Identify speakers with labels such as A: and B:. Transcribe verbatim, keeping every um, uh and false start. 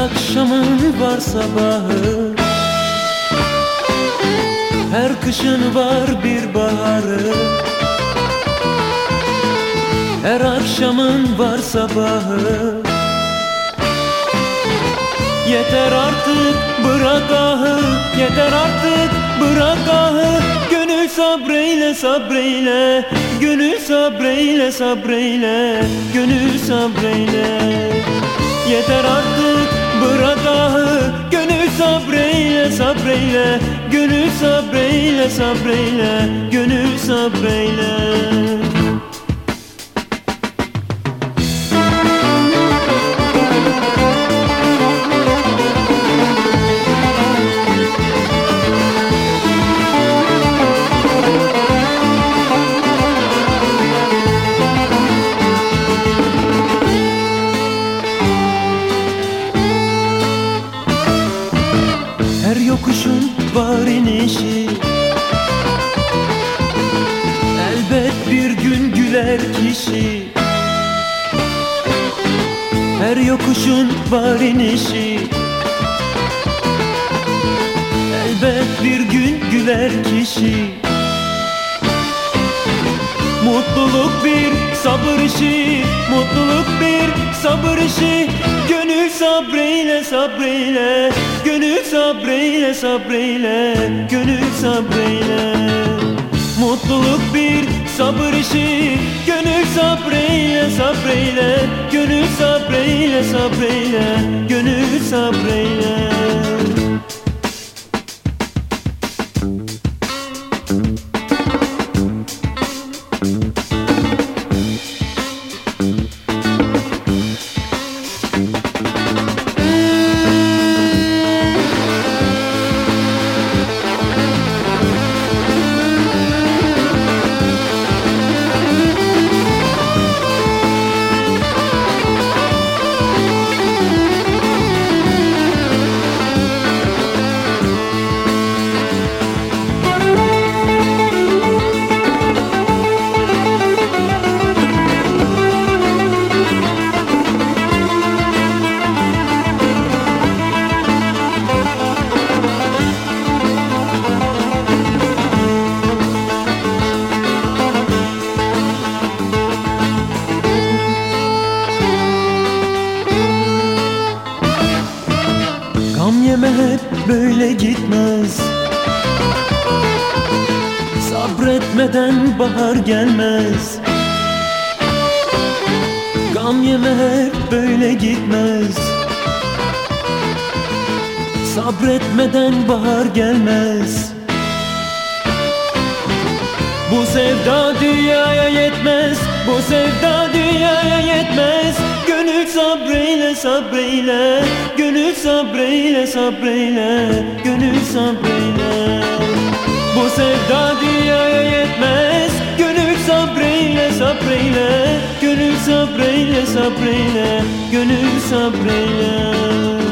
A: akşamın var sabahı, her kışın var bir baharı. Her akşamın var sabahı, yeter artık bırak ahı, yeter artık bırak ahı. Gönül sabreyle sabreyle, gönül sabreyle sabreyle, gönül sabreyle. Yeter artık bırak ahı, gönül sabreyle sabreyle, gönül sabreyle sabreyle, gönül sabreyle. Her yokuşun var inişi, elbet bir gün güler kişi. Her yokuşun var inişi, elbet bir gün güler kişi. Mutluluk bir sabır işi, mutluluk bir sabır işi. Gönül sabreyle sabreyle, gönül sabreyle sabreyle, gönül sabreyle. Mutluluk bir sabır işi, gönül sabreyle sabreyle, gönül sabreyle sabreyle, gönül sabreyle. Gam yeme hep böyle gitmez, sabretmeden bahar gelmez. Gam yeme hep böyle gitmez, sabretmeden bahar gelmez. Bu sevda dünyaya yetmez, bu sevda dünyaya yetmez. Gönül sabreyle sabreyle, gönül sabreyle sabreyle, gönül sabreyle. Bu sevda dünyaya yetmez, gönül sabreyle sabreyle, gönül sabreyle sabreyle, gönül sabreyle.